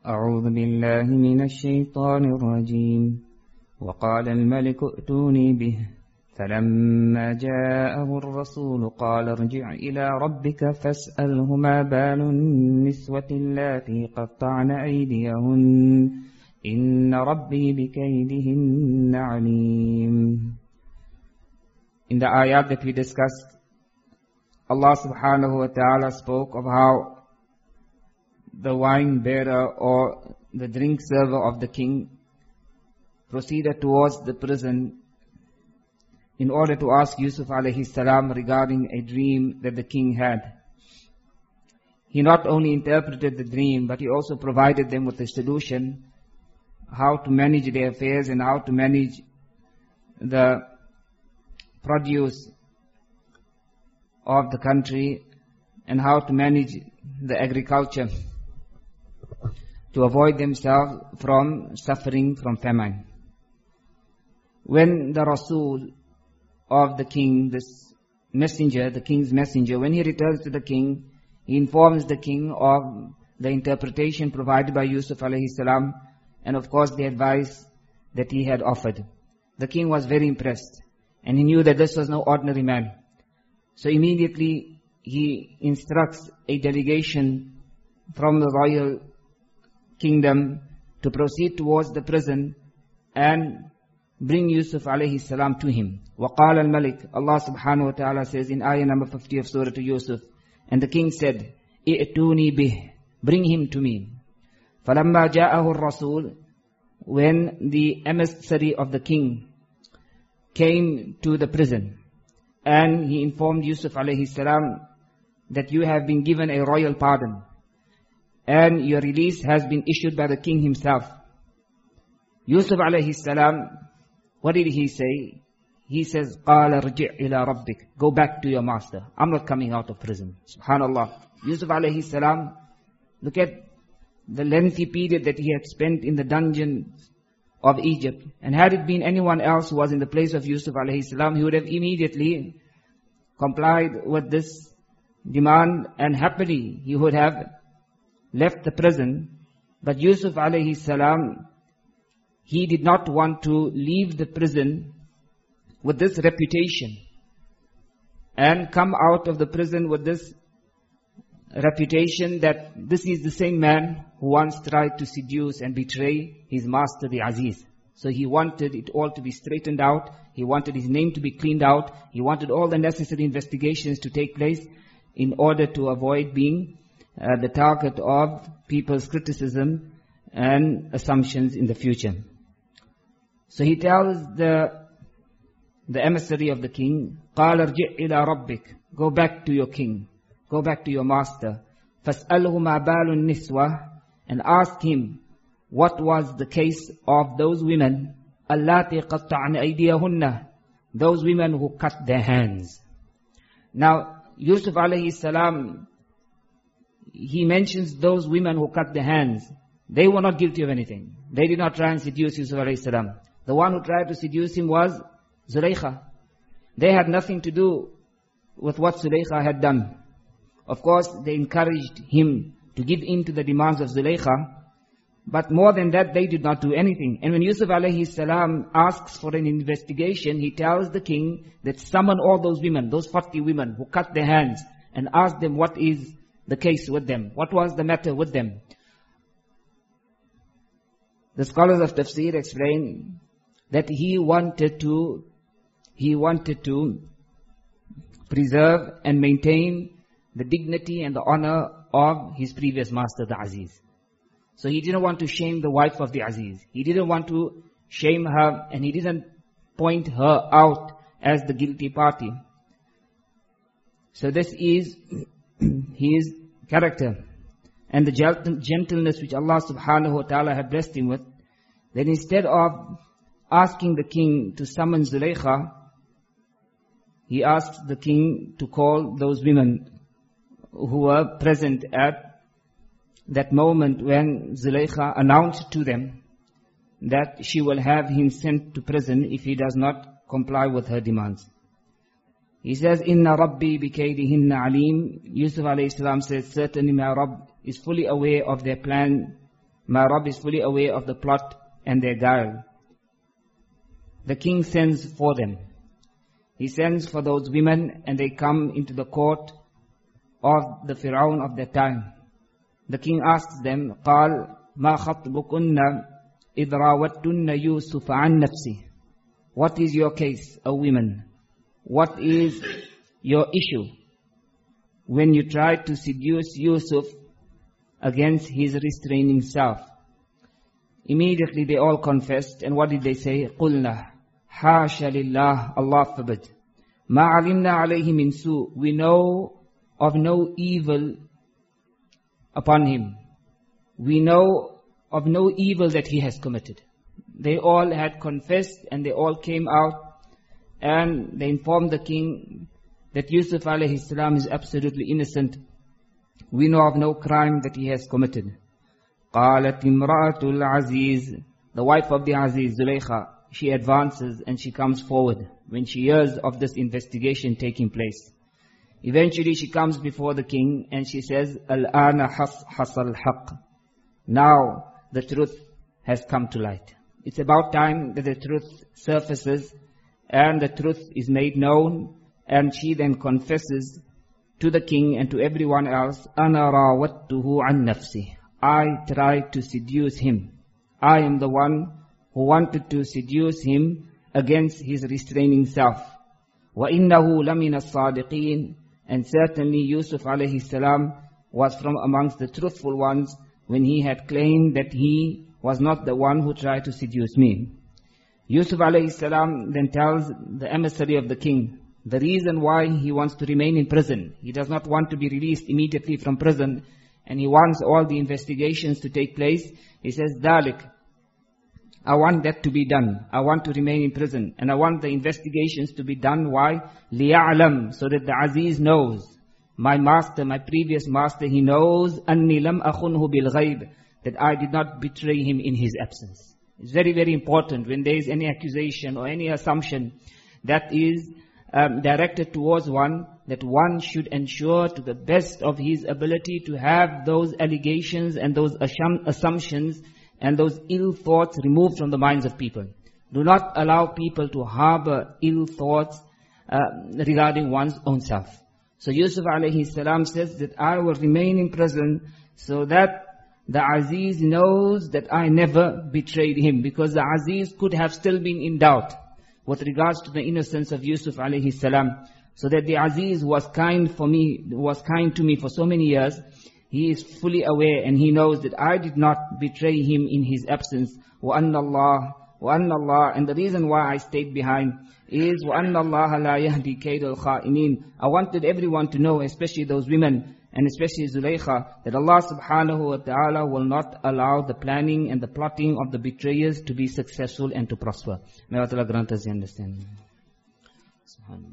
أعوذ بالله من الشيطان الرجيم وقال الملك ائتوني به فلما جاءه الرسول قال ارجع إلى ربك فاسأله ما بال النسوة اللاتي قطعن أيديهن إن ربي بكيدهن عليم. In the ayat that we discussed, Allah subhanahu wa ta'ala spoke of how the wine bearer or the drink server of the king proceeded towards the prison in order to ask Yusuf alayhi salam regarding a dream that the king had. He not only interpreted the dream, but he also provided them with a solution how to manage their affairs and how to manage the produce of the country and how to manage the agriculture to avoid themselves from suffering from famine. When the Rasul of the king, this messenger, the king's messenger, when he returns to the king, he informs the king of the interpretation provided by Yusuf alayhi salam and of course the advice that he had offered. The king was very impressed and he knew that this was no ordinary man. So immediately he instructs a delegation from the royal kingdom to proceed towards the prison and bring Yusuf alayhi salam to him. وَقَالَ الْمَلِكُ, Allah subhanahu wa ta'ala says in ayah number 50 of Surah Yusuf, and the king said, "I'tuni bih, bring him to me." فَلَمَّا جَاءَهُ الرَّسُولُ, when the emissary of the king came to the prison, and he informed Yusuf alayhi salam that you have been given a royal pardon, and your release has been issued by the king himself. Yusuf alayhi salam, what did he say? He says, قَالَ ارْجِعْ إِلَىٰ رَبِّكَ, go back to your master. I'm not coming out of prison. Subhanallah. Yusuf alayhi salam, look at the lengthy period that he had spent in the dungeons of Egypt. And had it been anyone else who was in the place of Yusuf alayhi salam, he would have immediately complied with this demand and happily he would have left the prison. But Yusuf alayhi salam, he did not want to leave the prison with this reputation and come out of the prison with this reputation that this is the same man who once tried to seduce and betray his master, the Aziz. So he wanted it all to be straightened out. He wanted his name to be cleaned out. He wanted all the necessary investigations to take place in order to avoid being the target of people's criticism and assumptions in the future. So he tells the emissary of the king, قَالَ ارْجِعْ إِلَىٰ رَبِّكَ, go back to your king, go back to your master. فَاسْأَلْهُ مَا بَالُ النِّسْوَةِ, and ask him what was the case of those women, اللَّاتِي قَطَّعْنَ أَيْدِيَهُنَّ, those women who cut their hands. Now, Yusuf alayhi salam, he mentions those women who cut their hands. They were not guilty of anything. They did not try and seduce Yusuf alayhi salam. The one who tried to seduce him was Zulaykha. They had nothing to do with what Zulaykha had done. Of course, they encouraged him to give in to the demands of Zulaykha, but more than that, they did not do anything. And when Yusuf alayhi salam asks for an investigation, he tells the king that summon all those women, those 40 women who cut their hands, and ask them what is the case with them. What was the matter with them? The scholars of tafsir explain that he wanted to preserve and maintain the dignity and the honor of his previous master, the Aziz. So he didn't want to shame the wife of the Aziz. He didn't want to shame her, and he didn't point her out as the guilty party. So this is his character and the gentleness which Allah subhanahu wa ta'ala had blessed him with. Then instead of asking the king to summon Zulaykha, he asked the king to call those women who were present at that moment when Zulaykha announced to them that she will have him sent to prison if he does not comply with her demands. He says, Inna Rabbi bikaydihinna alim. Yusuf alayhi salam says, certainly my Rabb is fully aware of their plan My Rabb is fully aware of the plot and their guile. The king sends for them. He sends for those women and they come into the court of the Fir'aun of that time. The king asks them, قال ما خطبكن إذ راوتن يوسف عن نفسه. What is your case, O women? What is your issue when you tried to seduce Yusuf against his restraining self? Immediately they all confessed, and what did they say? قُلْنَا حَاشَ لِلَّهِ, Allah forbid. مَا عَلِمْنَا عَلَيْهِ مِنْ سُوءٍ, we know of no evil upon him. We know of no evil that he has committed. They all had confessed and they all came out and they informed the king that Yusuf alayhi salam is absolutely innocent. We know of no crime that he has committed. قالت امرأة العزيز, the wife of the Aziz, Zulaykha, she advances and she comes forward when she hears of this investigation taking place. Eventually she comes before the king and she says, الآن حصل الحق. Now the truth has come to light. It's about time that the truth surfaces and the truth is made known, and she then confesses to the king and to everyone else, أَنَا رَاوَدْتُهُ عَنْ نَفْسِهِ, I tried to seduce him. I am the one who wanted to seduce him against his restraining self. وَإِنَّهُ لَمِنَ الصَّادِقِينَ, and certainly Yusuf alayhi salam was from amongst the truthful ones when he had claimed that he was not the one who tried to seduce me. Yusuf alayhi salam then tells the emissary of the king the reason why he wants to remain in prison. He does not want to be released immediately from prison, and he wants all the investigations to take place. He says, ذَلِكَ, I want that to be done. I want to remain in prison, and I want the investigations to be done. Why? لِيَعْلَمْ, so that the Aziz knows. My master, my previous master, he knows أَنِّي لَمْ أَخُنْهُ بِالْغَيْبِ, that I did not betray him in his absence. It's very, very important when there is any accusation or any assumption that is directed towards one, that one should ensure to the best of his ability to have those allegations and those assumptions and those ill thoughts removed from the minds of people. Do not allow people to harbor ill thoughts regarding one's own self. So Yusuf alayhi salam says that I will remain in prison so that the Aziz knows that I never betrayed him, because the Aziz could have still been in doubt with regards to the innocence of Yusuf alayhi salam. So that the Aziz was kind to me for so many years. He is fully aware and he knows that I did not betray him in his absence. وَأَنَّ اللَّهَ, and the reason why I stayed behind is وَأَنَّ اللَّهَ لَا يَهْدِي كَيْدَ الْخَائِنِينَ. I wanted everyone to know, especially those women, and especially Zulaykha, that Allah subhanahu wa ta'ala will not allow the planning and the plotting of the betrayers to be successful and to prosper. May Allah grant us the understanding.